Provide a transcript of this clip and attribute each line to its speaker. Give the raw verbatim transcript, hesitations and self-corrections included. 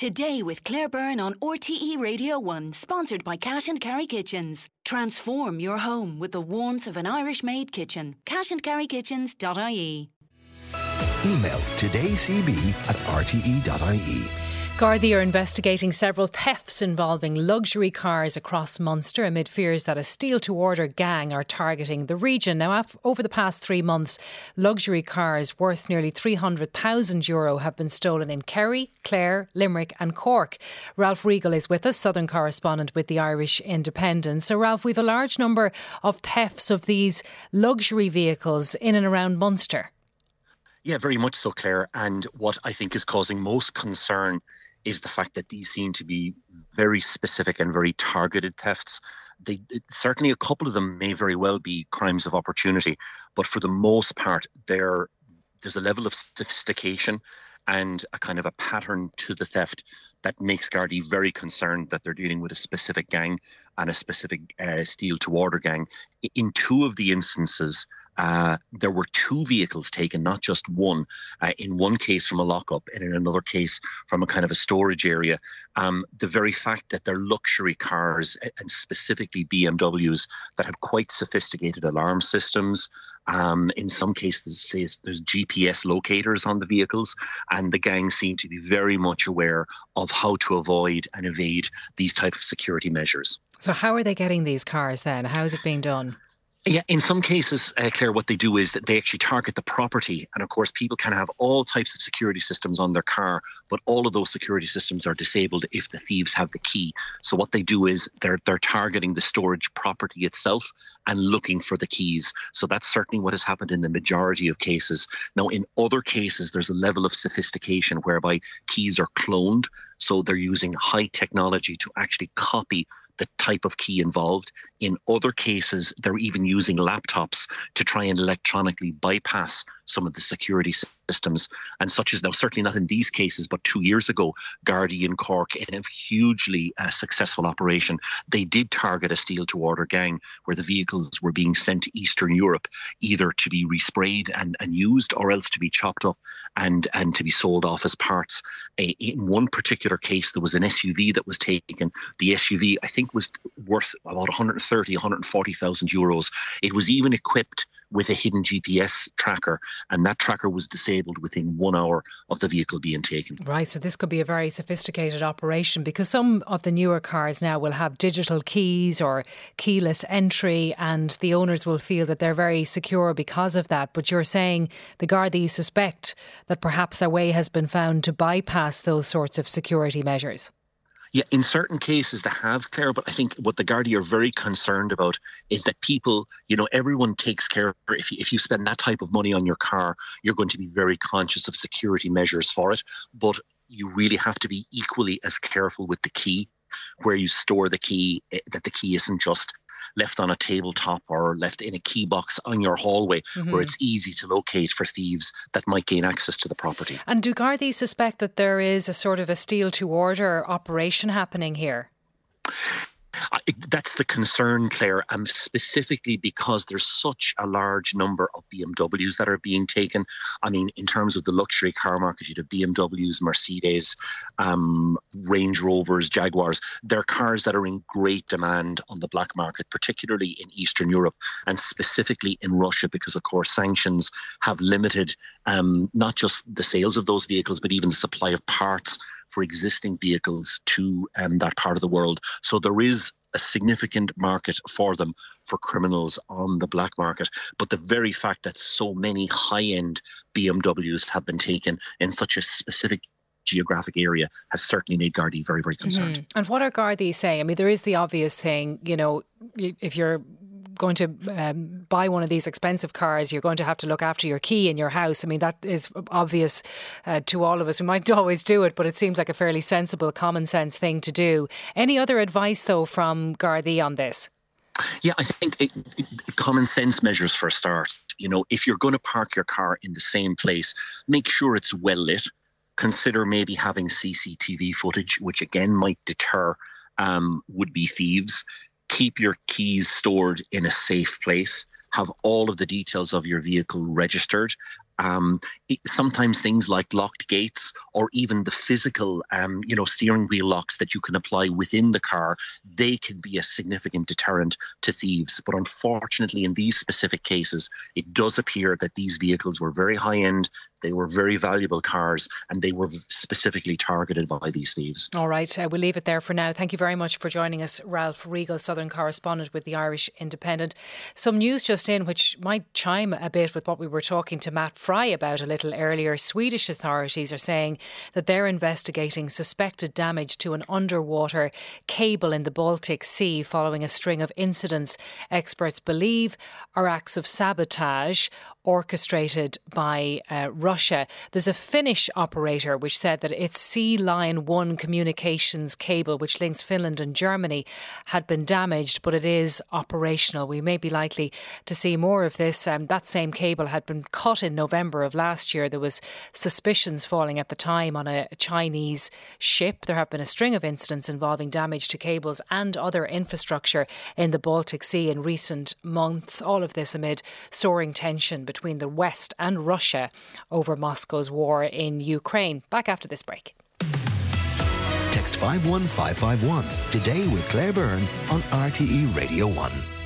Speaker 1: Today with Claire Byrne on R T E Radio one, sponsored by Cash and Carry Kitchens. Transform your home with the warmth of an Irish-made kitchen. cash and carry kitchens dot I E.
Speaker 2: Email todaycb at r t e dot i e.
Speaker 3: Gardaí are investigating several thefts involving luxury cars across Munster amid fears that a steal-to-order gang are targeting the region. Now, over the past three months, luxury cars worth nearly three hundred thousand euro have been stolen in Kerry, Clare, Limerick and Cork. Ralph Regal is with us, Southern correspondent with the Irish Independent. So, Ralph, we've a large number of thefts of these luxury vehicles in and around Munster.
Speaker 4: Yeah, very much so, Claire. And what I think is causing most concern is the fact that these seem to be very specific and very targeted thefts. They certainly, a couple of them may very well be crimes of opportunity, but for the most part, there there's a level of sophistication and a kind of a pattern to the theft that makes Gardaí very concerned that they're dealing with a specific gang and a specific uh, steal-to-order gang. In two of the instances, Uh, there were two vehicles taken, not just one. Uh, in one case from a lockup and in another case from a kind of a storage area. Um, the very fact that they're luxury cars, and specifically B M Ws that have quite sophisticated alarm systems. Um, in some cases, there's G P S locators on the vehicles, and the gang seem to be very much aware of how to avoid and evade these type of security measures.
Speaker 3: So how are they getting these cars then? How is it being done?
Speaker 4: Yeah, in some cases, uh, Claire, what they do is that they actually target the property. And of course, people can have all types of security systems on their car, but all of those security systems are disabled if the thieves have the key. So what they do is they're they're targeting the storage property itself and looking for the keys. So that's certainly what has happened in the majority of cases. Now, in other cases, there's a level of sophistication whereby keys are cloned. So they're using high technology to actually copy the type of key involved. In other cases, they're even using laptops to try and electronically bypass some of the security systems. And such as now, certainly not in these cases, but two years ago, Gardaí in Cork, in a hugely uh, successful operation, they did target a steal-to-order gang where the vehicles were being sent to Eastern Europe, either to be resprayed and, and used or else to be chopped up and, and to be sold off as parts. Uh, in one particular case, there was an S U V that was taken. The S U V, I think, was worth about one hundred thirty, one hundred forty thousand euros. It was even equipped with a hidden G P S tracker, and that tracker was disabled within one hour of the vehicle being taken.
Speaker 3: Right, so this could be a very sophisticated operation, because some of the newer cars now will have digital keys or keyless entry, and the owners will feel that they're very secure because of that. But you're saying the Gardaí suspect that perhaps a way has been found to bypass those sorts of security measures.
Speaker 4: Yeah, in certain cases they have, Claire, but I think what the Gardaí are very concerned about is that people, you know, everyone takes care. If you, if you spend that type of money on your car, you're going to be very conscious of security measures for it. But you really have to be equally as careful with the key, where you store the key, that the key isn't just left on a tabletop or left in a key box on your hallway, mm-hmm. where it's easy to locate for thieves that might gain access to the property.
Speaker 3: And do Gardaí suspect that there is a sort of a steal-to-order operation happening here?
Speaker 4: I, that's the concern, Claire, and specifically because there's such a large number of B M Ws that are being taken. I mean, in terms of the luxury car market, you'd have B M Ws, Mercedes, um, Range Rovers, Jaguars. They're cars that are in great demand on the black market, particularly in Eastern Europe and specifically in Russia, because, of course, sanctions have limited um, not just the sales of those vehicles, but even the supply of parts for existing vehicles to um, that part of the world. So there is a significant market for them, for criminals on the black market. But the very fact that so many high-end B M Ws have been taken in such a specific geographic area has certainly made Gardaí very, very concerned.
Speaker 3: Mm-hmm. And what are Gardaí saying? I mean, there is the obvious thing, you know, if you're going to um, buy one of these expensive cars, you're going to have to look after your key in your house. I mean, that is obvious uh, to all of us. We might always do it, but it seems like a fairly sensible, common sense thing to do. Any other advice, though, from Gardaí on this?
Speaker 4: Yeah, I think it, it, common sense measures for a start. You know, if you're going to park your car in the same place, make sure it's well lit. Consider maybe having C C T V footage, which again might deter um, would-be thieves. Keep your keys stored in a safe place. Have all of the details of your vehicle registered. Um, it, sometimes things like locked gates or even the physical, um, you know, steering wheel locks that you can apply within the car, they can be a significant deterrent to thieves. But unfortunately, in these specific cases, it does appear that these vehicles were very high-end, they were very valuable cars, and they were specifically targeted by these thieves.
Speaker 3: All right, uh, we'll leave it there for now. Thank you very much for joining us, Ralph Regal, Southern correspondent with the Irish Independent. Some news just in which might chime a bit with what we were talking to Matt Fry about a little earlier. Swedish authorities are saying that they're investigating suspected damage to an underwater cable in the Baltic Sea following a string of incidents experts believe are acts of sabotage orchestrated by uh, Russia. There's a Finnish operator which said that its Sea Line one communications cable, which links Finland and Germany, had been damaged, but it is operational. We may be likely to see more of this. Um, that same cable had been cut in November of last year. There was suspicions falling at the time on a Chinese ship. There have been a string of incidents involving damage to cables and other infrastructure in the Baltic Sea in recent months. All of this amid soaring tension between the West and Russia over Moscow's war in Ukraine. Back after this break.
Speaker 2: Text five one five five one today with Claire Byrne on R T E Radio one.